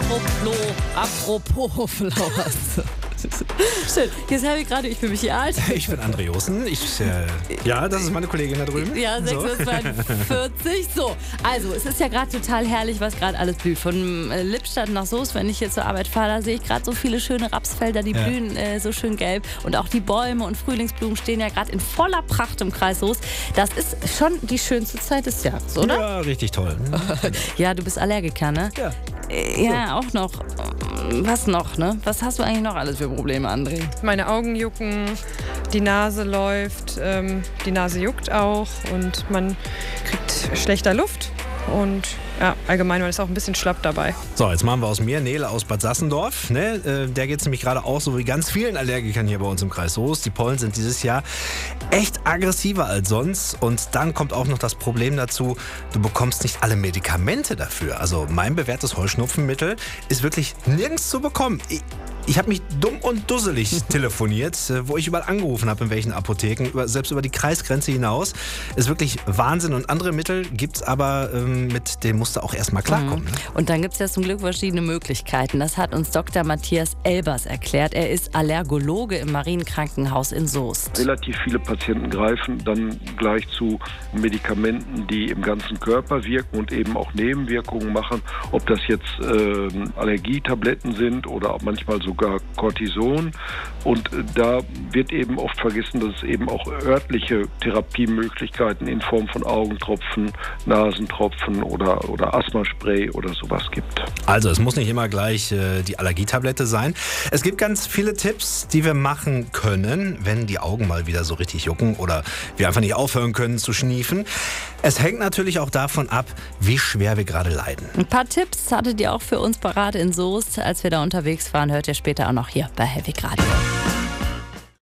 Apropos Flowers. Schön. Hier ist Harry gerade, ich bin Michi Alt. Ich bin André Jossen. Ja, das ist meine Kollegin da drüben. Ja, 6:42. So, also es ist ja gerade total herrlich, was gerade alles blüht. Von Lippstadt nach Soest, wenn ich hier zur Arbeit fahre, da sehe ich gerade so viele schöne Rapsfelder, die blühen so schön gelb. Und auch die Bäume und Frühlingsblumen stehen ja gerade in voller Pracht im Kreis Soest. Das ist schon die schönste Zeit des Jahres, oder? Ja, richtig toll. Ja, du bist Allergiker, ne? Ja. Ja, auch noch. Was noch, ne? Was hast du eigentlich noch alles für Probleme, André? Meine Augen jucken, die Nase läuft, die Nase juckt auch und man kriegt schlechter Luft und ja, allgemein, man ist auch ein bisschen schlapp dabei. So, jetzt machen wir aus mir Nele aus Bad Sassendorf. Ne? Der geht es nämlich gerade auch so wie ganz vielen Allergikern hier bei uns im Kreis Soest. Die Pollen sind dieses Jahr echt aggressiver als sonst. Und dann kommt auch noch das Problem dazu, du bekommst nicht alle Medikamente dafür. Also mein bewährtes Heuschnupfenmittel ist wirklich nirgends zu bekommen. Ich habe mich dumm und dusselig telefoniert, wo ich überall angerufen habe, in welchen Apotheken, selbst über die Kreisgrenze hinaus. Ist wirklich Wahnsinn. Und andere Mittel gibt es aber, mit dem musst du auch erstmal klarkommen. Ne? Und dann gibt es ja zum Glück verschiedene Möglichkeiten. Das hat uns Dr. Matthias Elbers erklärt. Er ist Allergologe im Marienkrankenhaus in Soest. Relativ viele Patienten greifen dann gleich zu Medikamenten, die im ganzen Körper wirken und eben auch Nebenwirkungen machen. Ob das jetzt Allergietabletten sind oder auch manchmal sogar Cortison. Und da wird eben oft vergessen, dass es eben auch örtliche Therapiemöglichkeiten in Form von Augentropfen, Nasentropfen oder Asthmaspray oder sowas gibt. Also es muss nicht immer gleich die Allergietablette sein. Es gibt ganz viele Tipps, die wir machen können, wenn die Augen mal wieder so richtig jucken oder wir einfach nicht aufhören können zu schniefen. Es hängt natürlich auch davon ab, wie schwer wir gerade leiden. Ein paar Tipps hattet ihr auch für uns parat in Soest. Als wir da unterwegs waren, hört ihr später auch noch hier bei Heavy Radio.